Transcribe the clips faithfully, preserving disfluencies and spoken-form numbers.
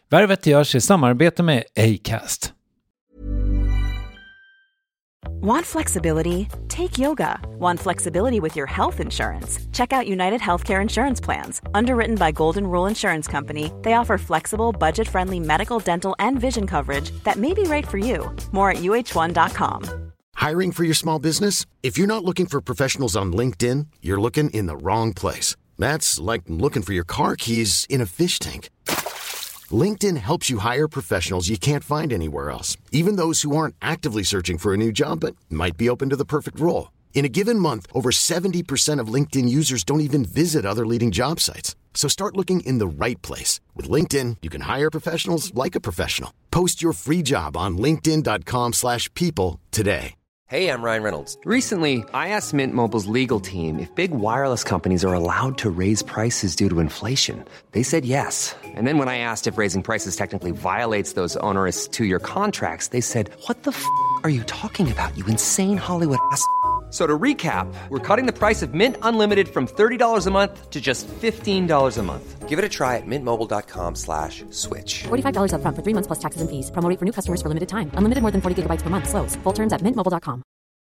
Värvet görs i samarbete med Acast. Want flexibility? Take yoga. Want flexibility with your health insurance? Check out United Healthcare Insurance Plans. Underwritten by Golden Rule Insurance Company, they offer flexible, budget-friendly medical, dental, and vision coverage that may be right for you. More at U H one dot com. Hiring for your small business? If you're not looking for professionals on LinkedIn, you're looking in the wrong place. That's like looking for your car keys in a fish tank. LinkedIn helps you hire professionals you can't find anywhere else, even those who aren't actively searching for a new job but might be open to the perfect role. In a given month, over seventy percent of LinkedIn users don't even visit other leading job sites. So start looking in the right place. With LinkedIn, you can hire professionals like a professional. Post your free job on linkedin dot com slash people today. Hey, I'm Ryan Reynolds. Recently, I asked Mint Mobile's legal team if big wireless companies are allowed to raise prices due to inflation. They said yes. And then when I asked if raising prices technically violates those onerous two-year contracts, they said, what the f*** are you talking about, you insane Hollywood ass f- So to recap, we're cutting the price of Mint Unlimited from thirty dollars a month to just fifteen dollars a month. Give it a try at mintmobile.com slash switch. forty-five dollars up front for three months plus taxes and fees. Promo rate for new customers for limited time. Unlimited more than forty gigabytes per month. Slows full terms at mint mobile dot com.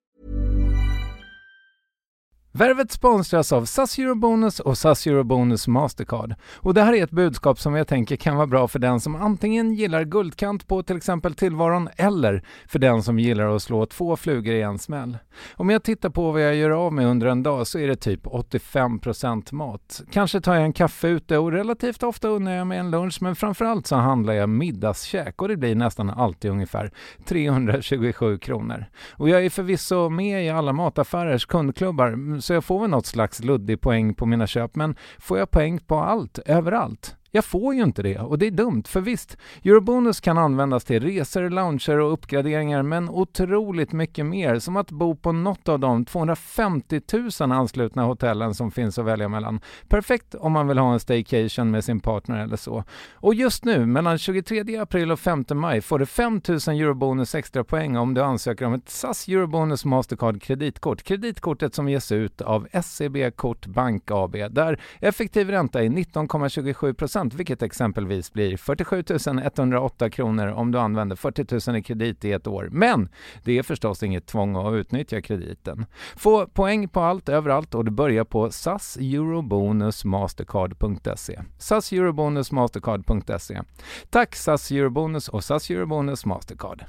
Värvet sponsras av S A S Eurobonus och S A S Eurobonus Mastercard. Och det här är ett budskap som jag tänker kan vara bra för den som antingen gillar guldkant på till exempel tillvaron eller för den som gillar att slå två flugor i en smäll. Om jag tittar på vad jag gör av med under en dag så är det typ åttiofem procent mat. Kanske tar jag en kaffe ute och relativt ofta unnar jag mig en lunch, men framförallt så handlar jag middagskäk och det blir nästan alltid ungefär trehundratjugosju kronor. Och jag är förvisso med i alla mataffärers kundklubbar så jag får väl något slags luddig poäng på mina köp, men får jag poäng på allt, överallt? Jag får ju inte det och det är dumt, för visst, Eurobonus kan användas till resor, lounger och uppgraderingar, men otroligt mycket mer, som att bo på något av de tvåhundrafemtio tusen anslutna hotellen som finns att välja mellan. Perfekt om man vill ha en staycation med sin partner eller så. Och just nu, mellan tjugotredje april och femte maj, får du fem tusen Eurobonus extra poäng om du ansöker om ett S A S Eurobonus Mastercard kreditkort. Kreditkortet som ges ut av S E B Kort Bank A B, där effektiv ränta är nitton komma tjugosju procent, vilket exempelvis blir fyrtiosju tusen etthundraåtta kronor om du använder fyrtio tusen i kredit i ett år. Men det är förstås inget tvång att utnyttja krediten. Få poäng på allt överallt och du börjar på S A S Eurobonus Mastercard punkt se. S A S Eurobonus Mastercard punkt se. Tack S A S Eurobonus och S A S Eurobonus Mastercard.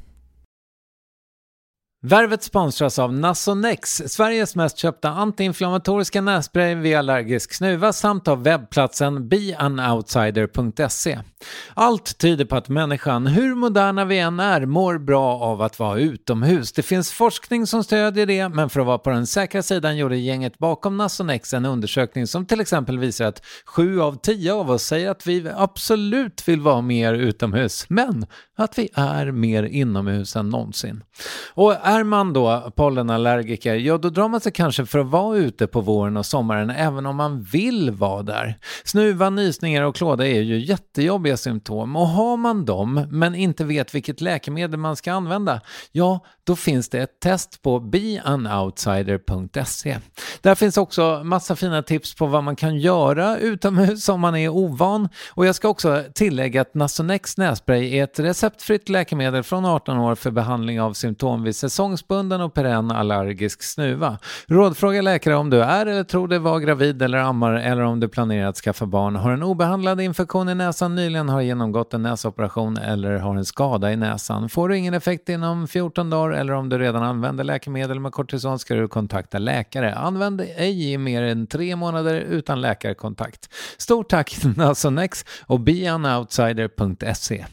Värvet sponsras av Nasonex, Sveriges mest köpta antiinflammatoriska nässpray vid allergisk snuva, samt av webbplatsen be an outsider punkt se. Allt tyder på att människan, hur moderna vi än är, mår bra av att vara utomhus. Det finns forskning som stödjer det, men för att vara på den säkra sidan gjorde gänget bakom Nasonex en undersökning som till exempel visar att sju av tio av oss säger att vi absolut vill vara mer utomhus, men att vi är mer inomhus än någonsin. Och är man då pollenallergiker, ja då drar man sig kanske för att vara ute på våren och sommaren även om man vill vara där. Snuva, nysningar och klåda är ju jättejobbiga symptom, och har man dem men inte vet vilket läkemedel man ska använda, ja då finns det ett test på be an outsider punkt se. Där finns också massa fina tips på vad man kan göra utomhus om man är ovan, och jag ska också tillägga att Nasonex nässpray är ett receptfritt läkemedel från arton år för behandling av symptom vid säsongsbunden och perenn allergisk snuva. Rådfråga läkare om du är eller tror dig vara gravid eller ammar, eller om du planerar att skaffa barn, har en obehandlad infektion i näsan, nyligen har genomgått en näsoperation eller har en skada i näsan. Får du ingen effekt inom fjorton dagar eller om du redan använder läkemedel med kortison ska du kontakta läkare. Använd ej i mer än tre månader utan läkarkontakt. Stort tack Nasonex och be an outsider punkt se.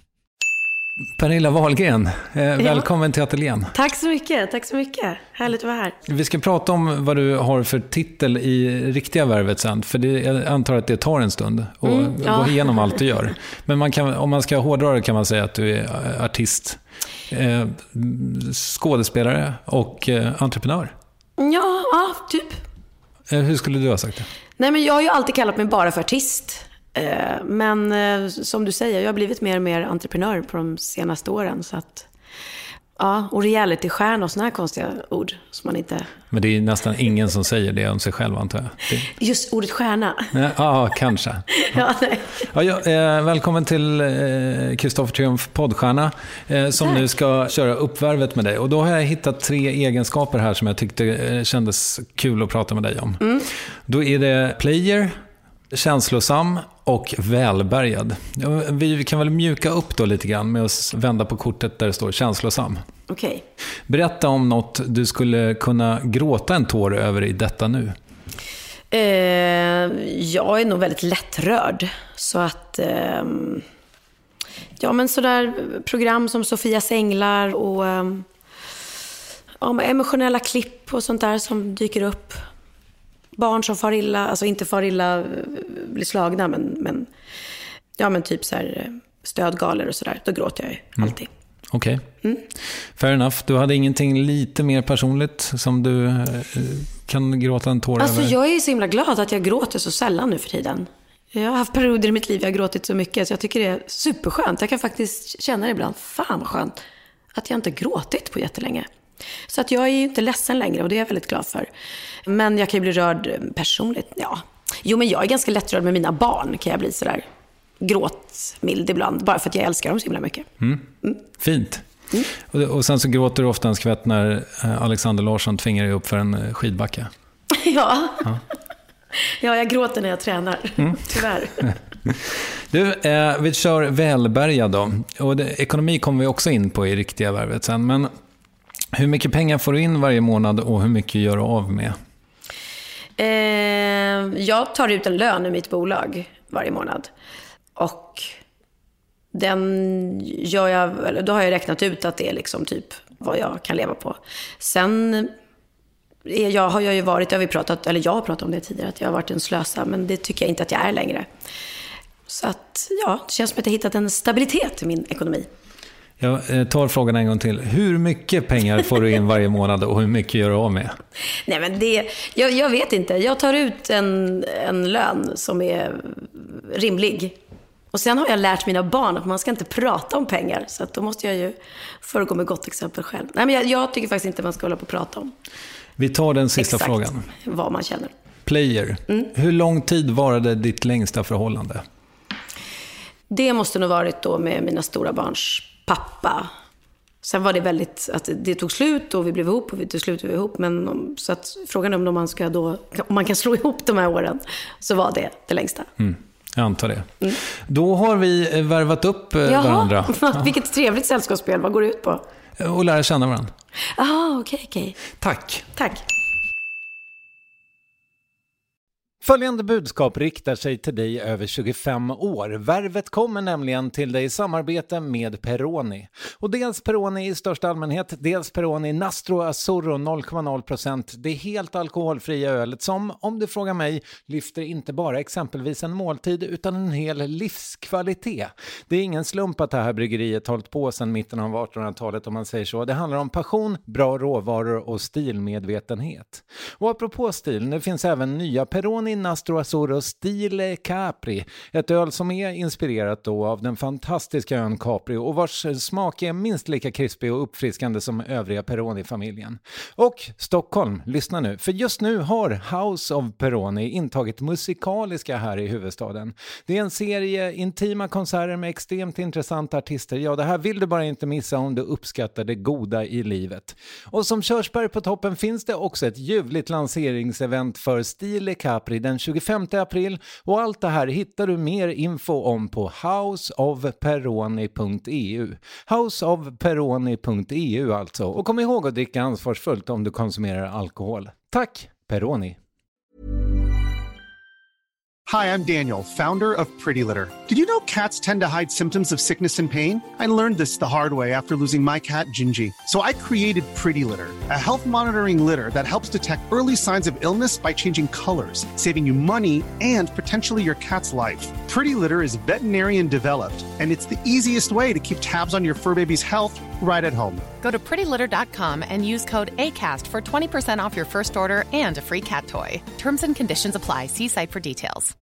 Pernilla Wahlgren, eh, ja. Välkommen till ateljén. Tack så mycket, tack så mycket. Härligt att vara här. Vi ska prata om vad du har för titel i riktiga värvet sen, för det, jag antar att det tar en stund och mm, ja. gå igenom allt du gör. Men man kan, om man ska hårdra det kan man säga att du är artist, eh, skådespelare och eh, entreprenör. Ja, ja, typ. Eh, hur skulle du ha sagt det? Nej, men jag har ju alltid kallat mig bara för artist. Men som du säger, jag har blivit mer och mer entreprenör på de senaste åren. Så att, Ja, och realitystjärna och såna här konstiga ord som man inte... Men det är nästan ingen som säger det om sig själv, antar jag. Det... Just ordet stjärna. Ja, ja kanske. Ja, nej. Ja, ja, eh, välkommen till Kristoffer eh, Triumf poddstjärna eh, som Tack. Nu ska köra uppvärvet med dig. Och då har jag hittat tre egenskaper här som jag tyckte eh, kändes kul att prata med dig om. Mm. Då är det player, känslosam och välbärgad. Vi kan väl mjuka upp då lite grann med att vända på kortet där det står känslosam. Okej. Okay. Berätta om något du skulle kunna gråta en tår över i detta nu. Eh, jag är nog väldigt lättrörd. Så att... Eh, ja, men sådär program som Sofias änglar och eh, ja, emotionella klipp och sånt där som dyker upp. Barn som far illa, alltså inte far illa, blir slagna, men, men, ja, men typ så här stödgaler och sådär. Då gråter jag ju mm. alltid. Okej. Okay. Mm. Fair enough. Du hade ingenting lite mer personligt som du eh, kan gråta en tår alltså, över? Jag är så himla glad att jag gråter så sällan nu för tiden. Jag har haft perioder i mitt liv jag har gråtit så mycket så jag tycker det är superskönt. Jag kan faktiskt känna det ibland, fan vad skönt att jag inte gråtit på jättelänge. Så att jag är ju inte ledsen längre och det är jag väldigt glad för. Men jag kan ju bli rörd personligt, ja. Jo, men jag är ganska lättrörd med mina barn, kan jag bli sådär gråtmild ibland. Bara för att jag älskar dem så himla mycket. Mm. Mm. Fint. Mm. Och, och sen så gråter du ofta en skvätt när Alexander Larsson tvingar dig upp för en skidbacka. ja. ja. Ja, jag gråter när jag tränar, mm. tyvärr. Du, eh, vi kör välbärgad då. Och det, ekonomi kommer vi också in på i riktiga värvet sen. Men hur mycket pengar får du in varje månad och hur mycket gör du av med? Eh, jag tar ut en lön i mitt bolag varje månad. Och den gör jag, eller då har jag räknat ut att det är liksom typ vad jag kan leva på. Sen är jag, har jag ju varit, har vi pratat, eller jag har pratat om det tidigare, att jag har varit en slösa, men det tycker jag inte att jag är längre. Så att ja, det känns som att jag har hittat en stabilitet i min ekonomi. Jag tar frågan en gång till. Hur mycket pengar får du in varje månad och hur mycket gör du av med? Nej, men det, jag, jag vet inte. Jag tar ut en, en lön som är rimlig. Och sen har jag lärt mina barn att man ska inte prata om pengar. Så att då måste jag ju föregå med gott exempel själv. Nej, men jag, jag tycker faktiskt inte man ska hålla på och prata om. Vi tar den sista Exakt frågan. Vad man känner. Player. Mm. Hur lång tid varade ditt längsta förhållande? Det måste nog varit då med mina stora barns pappa. Sen var det väldigt att det tog slut och vi blev ihop och vi till slut blev ihop, men så att frågan är om man ska då om man kan slå ihop de här åren, så var det det längsta. Mm. Jag antar det. Mm. Då har vi värvat upp Jaha, varandra. Vilket trevligt sällskapsspel. Vad går det ut på? Och lära känna varandra. Ah, okej, okay, okej. Okay. Tack. Tack. Följande budskap riktar sig till dig över tjugofem år. Värvet kommer nämligen till dig i samarbete med Peroni. Och dels Peroni i största allmänhet, dels Peroni Nastro Azzurro noll komma noll procent. Det är helt alkoholfria ölet som, om du frågar mig, lyfter inte bara exempelvis en måltid utan en hel livskvalitet. Det är ingen slump att det här bryggeriet har hållit på sedan mitten av artonhundratalet om man säger så. Det handlar om passion, bra råvaror och stilmedvetenhet. Och apropå stil, det finns även nya Peroni Nastro Azzurro Stile Capri, ett öl som är inspirerat då av den fantastiska ön Capri och vars smak är minst lika krispig och uppfriskande som övriga Peroni-familjen. Och Stockholm, lyssna nu, för just nu har House of Peroni intagit musikaliska här i huvudstaden. Det är en serie intima konserter med extremt intressanta artister. Ja, det här vill du bara inte missa om du uppskattar det goda i livet. Och som körsbär på toppen finns det också ett ljuvligt lanseringsevent för Stile Capri den tjugofemte april, och allt det här hittar du mer info om på house of peroni punkt e u. house of peroni punkt e u alltså. Och kom ihåg att dricka ansvarsfullt om du konsumerar alkohol. Tack, Peroni! Hi, I'm Daniel, founder of Pretty Litter. Did you know cats tend to hide symptoms of sickness and pain? I learned this the hard way after losing my cat, Gingy. So I created Pretty Litter, a health monitoring litter that helps detect early signs of illness by changing colors, saving you money and potentially your cat's life. Pretty Litter is veterinarian developed, and it's the easiest way to keep tabs on your fur baby's health right at home. Go to pretty litter dot com and use code ACAST for twenty percent off your first order and a free cat toy. Terms and conditions apply. See site for details.